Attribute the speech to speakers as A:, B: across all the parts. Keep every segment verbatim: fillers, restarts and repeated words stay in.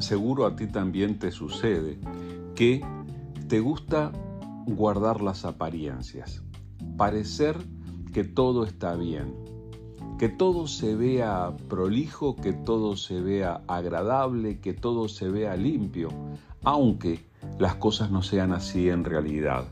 A: seguro a ti también te sucede que te gusta guardar las apariencias, parecer que todo está bien, que todo se vea prolijo, que todo se vea agradable, que todo se vea limpio, aunque las cosas no sean así en realidad.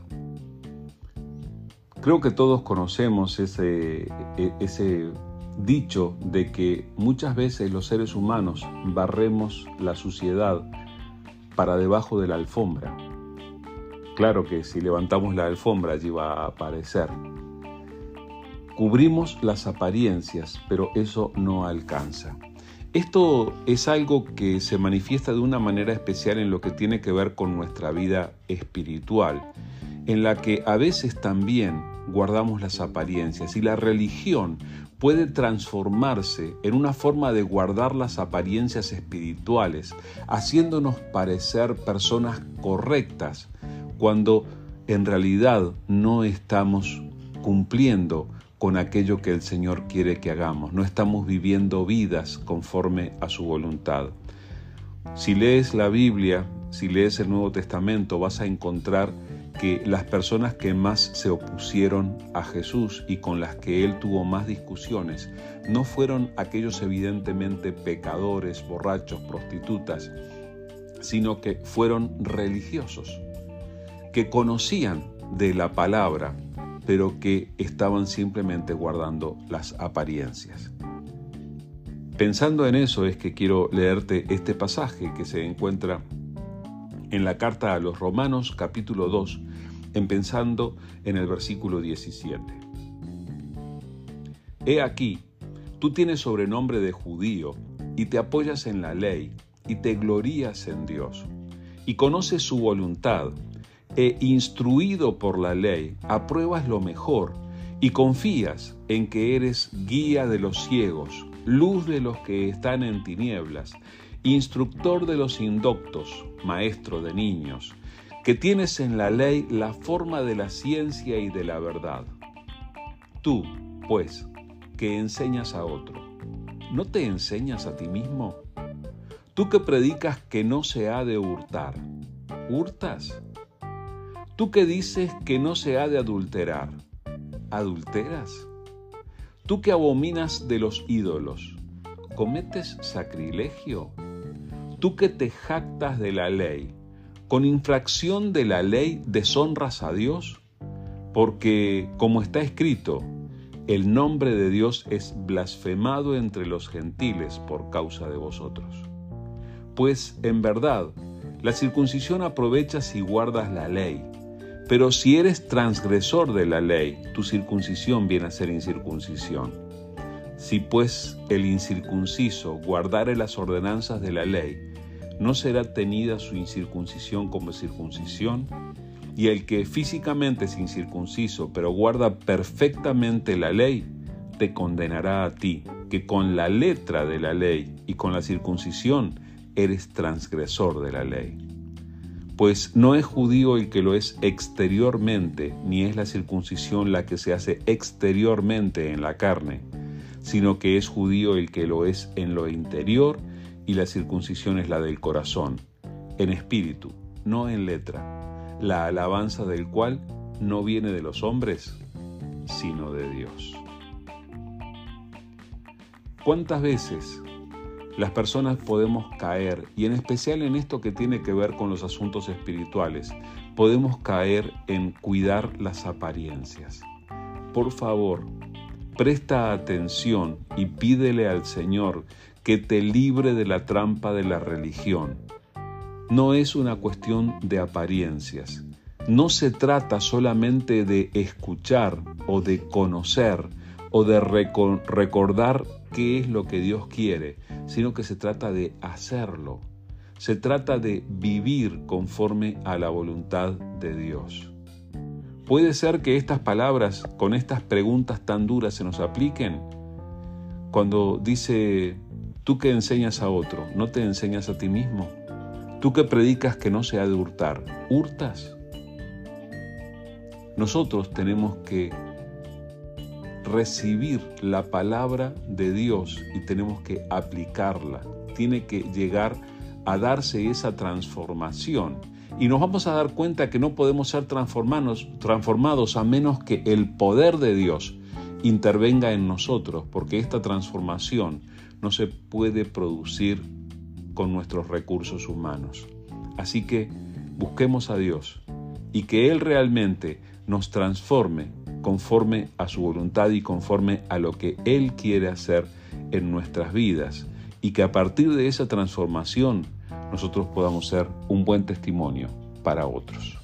A: Creo que todos conocemos ese, ese dicho de que muchas veces los seres humanos barremos la suciedad para debajo de la alfombra. Claro que si levantamos la alfombra allí va a aparecer. Cubrimos las apariencias, pero eso no alcanza. Esto es algo que se manifiesta de una manera especial en lo que tiene que ver con nuestra vida espiritual, en la que a veces también guardamos las apariencias, y la religión puede transformarse en una forma de guardar las apariencias espirituales, haciéndonos parecer personas correctas, cuando en realidad no estamos cumpliendo con aquello que el Señor quiere que hagamos, no estamos viviendo vidas conforme a su voluntad. Si lees la Biblia, si lees el Nuevo Testamento, vas a encontrar que las personas que más se opusieron a Jesús y con las que Él tuvo más discusiones no fueron aquellos evidentemente pecadores, borrachos, prostitutas, sino que fueron religiosos, que conocían de la palabra, pero que estaban simplemente guardando las apariencias. Pensando en eso es que quiero leerte este pasaje que se encuentra en la carta a los Romanos, capítulo dos, empezando en el versículo diecisiete. He aquí, tú tienes sobrenombre de judío, y te apoyas en la ley, y te glorías en Dios, y conoces su voluntad, e instruido por la ley, apruebas lo mejor, y confías en que eres guía de los ciegos, luz de los que están en tinieblas, instructor de los indoctos, maestro de niños, que tienes en la ley la forma de la ciencia y de la verdad. Tú, pues, que enseñas a otro, ¿no te enseñas a ti mismo? Tú que predicas que no se ha de hurtar, ¿hurtas? Tú que dices que no se ha de adulterar, ¿adulteras? Tú que abominas de los ídolos, ¿cometes sacrilegio? Tú que te jactas de la ley, ¿con infracción de la ley deshonras a Dios? Porque, como está escrito, el nombre de Dios es blasfemado entre los gentiles por causa de vosotros. Pues, en verdad, la circuncisión aprovecha si guardas la ley, pero si eres transgresor de la ley, tu circuncisión viene a ser incircuncisión. Si pues el incircunciso guardare las ordenanzas de la ley, ¿no será tenida su incircuncisión como circuncisión? Y el que físicamente es incircunciso, pero guarda perfectamente la ley, te condenará a ti, que con la letra de la ley y con la circuncisión eres transgresor de la ley. Pues no es judío el que lo es exteriormente, ni es la circuncisión la que se hace exteriormente en la carne, sino que es judío el que lo es en lo interior, y la circuncisión es la del corazón, en espíritu, no en letra, la alabanza del cual no viene de los hombres, sino de Dios. ¿Cuántas veces las personas podemos caer, y en especial en esto que tiene que ver con los asuntos espirituales, podemos caer en cuidar las apariencias? Por favor, presta atención y pídele al Señor que te libre de la trampa de la religión. No es una cuestión de apariencias. No se trata solamente de escuchar o de conocer o de reco- recordar qué es lo que Dios quiere, sino que se trata de hacerlo. Se trata de vivir conforme a la voluntad de Dios. ¿Puede ser que estas palabras, con estas preguntas tan duras, se nos apliquen? Cuando dice, tú que enseñas a otro, ¿no te enseñas a ti mismo? Tú que predicas que no se ha de hurtar, ¿hurtas? Nosotros tenemos que recibir la palabra de Dios y tenemos que aplicarla. Tiene que llegar a darse esa transformación. Y nos vamos a dar cuenta que no podemos ser transformados, transformados a menos que el poder de Dios intervenga en nosotros, porque esta transformación no se puede producir con nuestros recursos humanos. Así que busquemos a Dios y que Él realmente nos transforme conforme a su voluntad y conforme a lo que Él quiere hacer en nuestras vidas, y que a partir de esa transformación nosotros podamos ser un buen testimonio para otros.